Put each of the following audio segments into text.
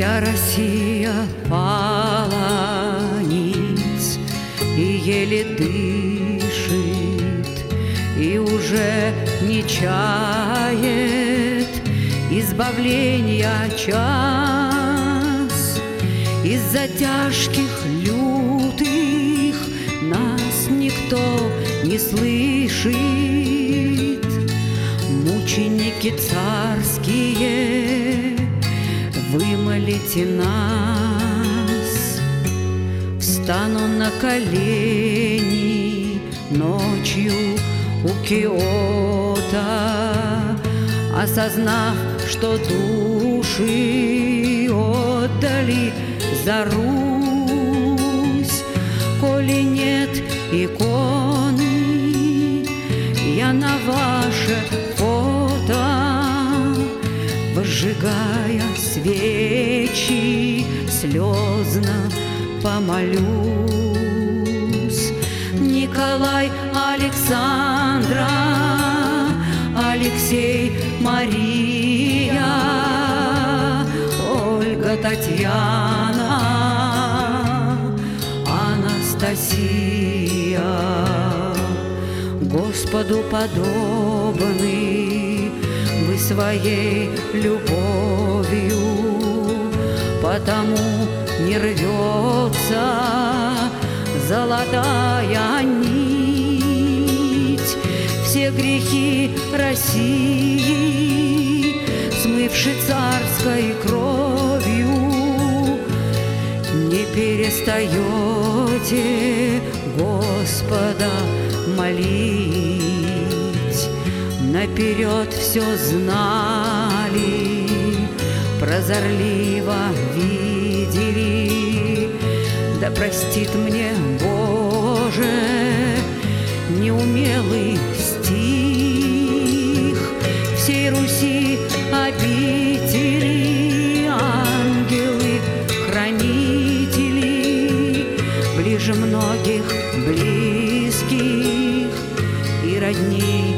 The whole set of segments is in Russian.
Вся Россия пала ниц и еле дышит, и уже не чает избавления час. Из-за тяжких лютых нас никто не слышит. Мученики царские, вымолите нас. Встану на колени ночью у Киота, осознав, что души отдали за Русь. Коли нет иконы, я на ваше фото, возжигая свечи, слезно помолюсь. Николай, Александра, Алексей, Мария, Ольга, Татьяна, Анастасия, Господу подобны вы своей любовью, потому не рвется золотая нить. Все грехи России, смывши царской кровью, не перестаете Господа молить. Наперед все знали, прозорливо видели. Да простит мне, Боже, неумелый стих. Всей Руси обители, ангелы, хранители, ближе многих близких и родней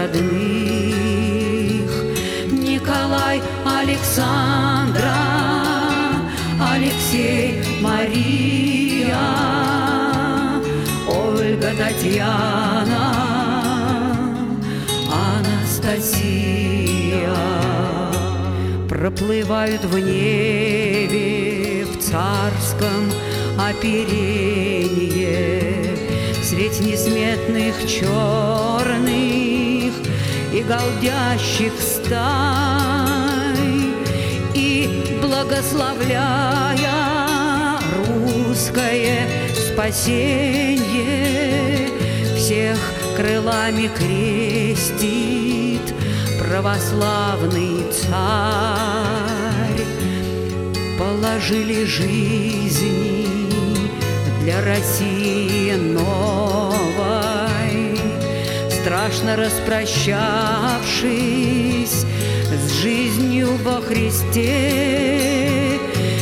родных. Николай, Александра, Алексей, Мария, Ольга, Татьяна, Анастасия проплывают в небе в царском оперенье средь несметных черных и галдящих стай, и благословляя русское спасенье, всех крылами крестит православный царь. Положили жизни для России новой, страшно распрощавшись с жизнью во Христе,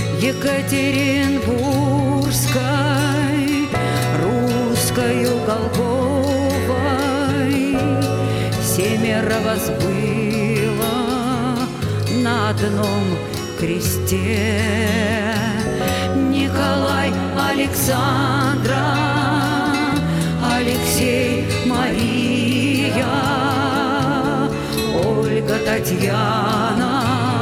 Екатеринбургской, русскою Голгофой. Семеро вас было на одном кресте. Николай, Александра, Алексей, Мария, Ольга, Татьяна,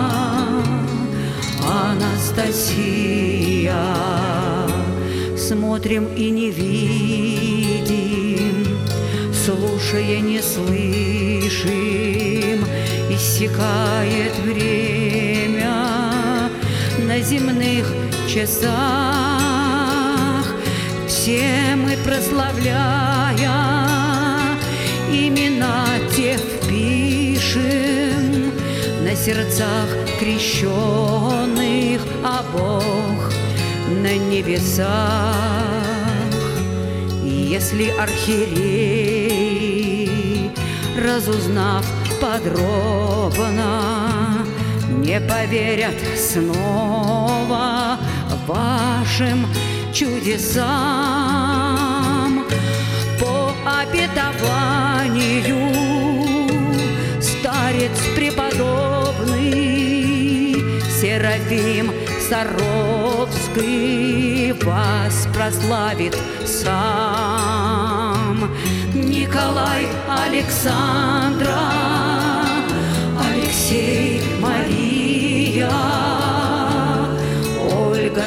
Анастасия. Смотрим и не видим, слушая не слышим, иссякает время на земных часах. Все мы, прославляя, имена те впишем на сердцах крещенных, а Бог на небесах. И если архиерей, разузнав подробно, не поверят снова вашим чудесам, по обетованию старец преподобный Серафим Саровский вас прославит сам. Николай, Александра, Алексей, Мария, Ольга,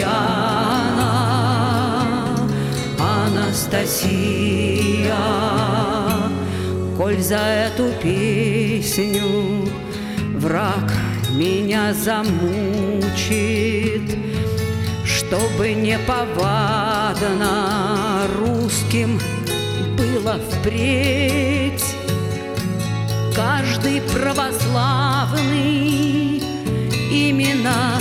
Татьяна, Анастасия. Коль за эту песню враг меня замучит, чтобы неповадно русским было впредь, каждый православный имена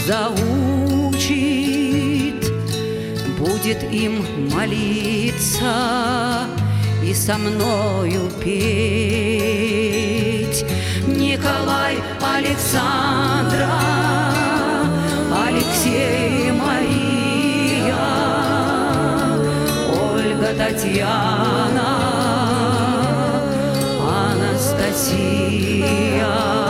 заучит, будет им молиться и со мною петь. Николай, Александра, Алексей, Мария, Ольга, Татьяна, Анастасия.